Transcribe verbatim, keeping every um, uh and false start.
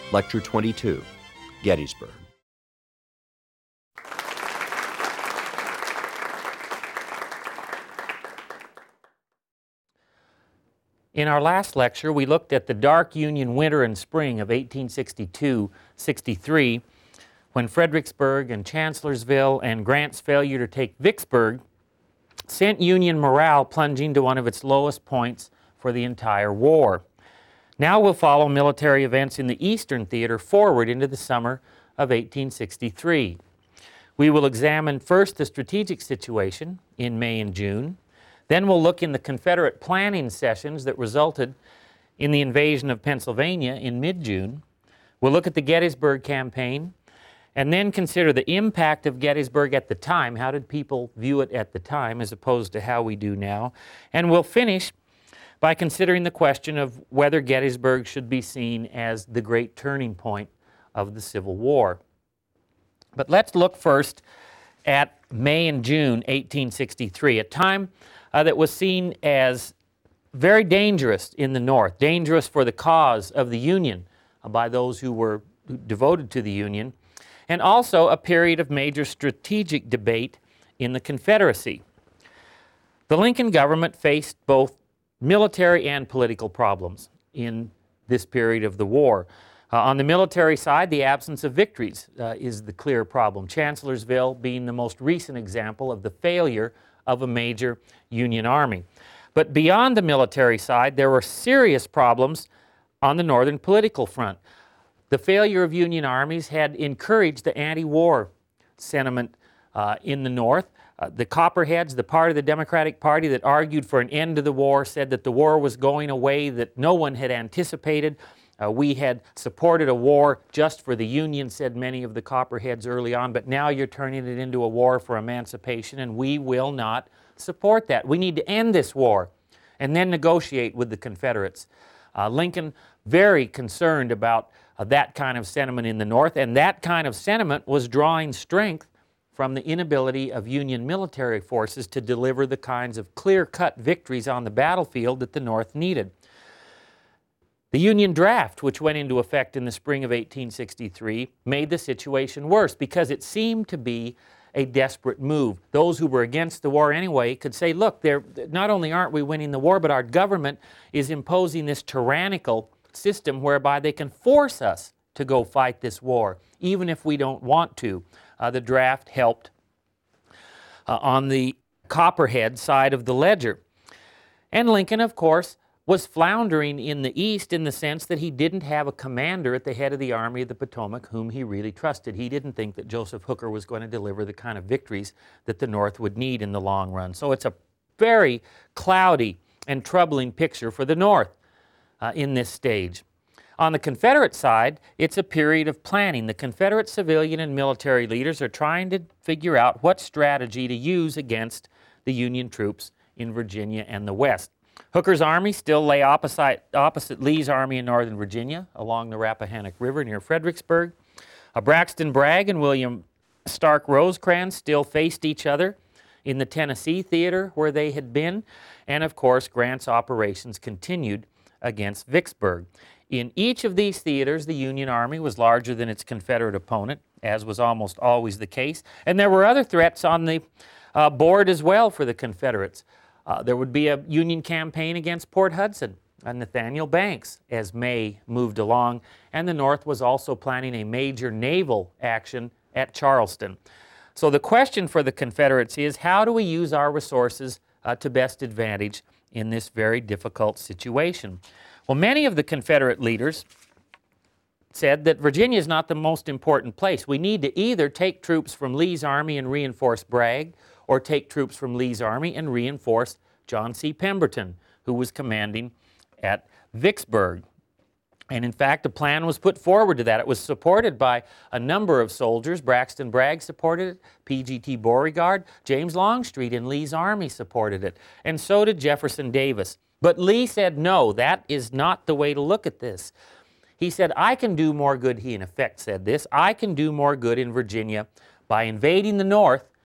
Lecture twenty-two, Gettysburg. In our last lecture, we looked at the dark Union winter and spring of eighteen sixty-two sixty-three, when Fredericksburg and Chancellorsville and Grant's failure to take Vicksburg sent Union morale plunging to one of its lowest points for the entire war. Now we'll follow military events in the Eastern Theater forward into the summer of eighteen sixty-three. We will examine first the strategic situation in May and June. Then we'll look in the Confederate planning sessions that resulted in the invasion of Pennsylvania in mid-June. We'll look at the Gettysburg campaign and then consider the impact of Gettysburg at the time. How did people view it at the time as opposed to how we do now? And we'll finish by considering the question of whether Gettysburg should be seen as the great turning point of the Civil War. But let's look first at May and June eighteen sixty-three, a time uh, that was seen as very dangerous in the North, dangerous for the cause of the Union uh, by those who were devoted to the Union, and also a period of major strategic debate in the Confederacy. The Lincoln government faced both military and political problems in this period of the war. Uh, on the military side, the absence of victories uh, is the clear problem, Chancellorsville being the most recent example of the failure of a major Union army. But beyond the military side, there were serious problems on the northern political front. The failure of Union armies had encouraged the anti-war sentiment uh, in the North. Uh, the Copperheads, the part of the Democratic Party that argued for an end to the war, said that the war was going a way that no one had anticipated. Uh, we had supported a war just for the Union, said many of the Copperheads early on, but now you're turning it into a war for emancipation, and we will not support that. We need to end this war and then negotiate with the Confederates. Uh, Lincoln, very concerned about uh, that kind of sentiment in the North, and that kind of sentiment was drawing strength from the inability of Union military forces to deliver the kinds of clear-cut victories on the battlefield that the North needed. The Union draft, which went into effect in the spring of eighteen sixty-three, made the situation worse because it seemed to be a desperate move. Those who were against the war anyway could say, look, not only aren't we winning the war, but our government is imposing this tyrannical system whereby they can force us to go fight this war, even if we don't want to. Uh, the draft helped uh, on the Copperhead side of the ledger. And Lincoln, of course, was floundering in the East in the sense that he didn't have a commander at the head of the Army of the Potomac whom he really trusted. He didn't think that Joseph Hooker was going to deliver the kind of victories that the North would need in the long run. So it's a very cloudy and troubling picture for the North uh, in this stage. On the Confederate side, it's a period of planning. The Confederate civilian and military leaders are trying to figure out what strategy to use against the Union troops in Virginia and the West. Hooker's army still lay opposite, opposite Lee's army in northern Virginia along the Rappahannock River near Fredericksburg. Uh, Braxton Bragg and William Stark Rosecrans still faced each other in the Tennessee theater where they had been. And of course, Grant's operations continued against Vicksburg. In each of these theaters, the Union Army was larger than its Confederate opponent, as was almost always the case. And there were other threats on the uh, board as well for the Confederates. Uh, there would be a Union campaign against Port Hudson and Nathaniel Banks as May moved along, and the North was also planning a major naval action at Charleston. So the question for the Confederates is, how do we use our resources uh, to best advantage in this very difficult situation? Well, many of the Confederate leaders said that Virginia is not the most important place. We need to either take troops from Lee's army and reinforce Bragg, or take troops from Lee's army and reinforce John C. Pemberton, who was commanding at Vicksburg. And in fact, a plan was put forward to that. It was supported by a number of soldiers. Braxton Bragg supported it, P G T Beauregard, James Longstreet in Lee's army supported it, and so did Jefferson Davis. But Lee said, no, that is not the way to look at this. He said, I can do more good, he in effect said this, I can do more good in Virginia by invading the North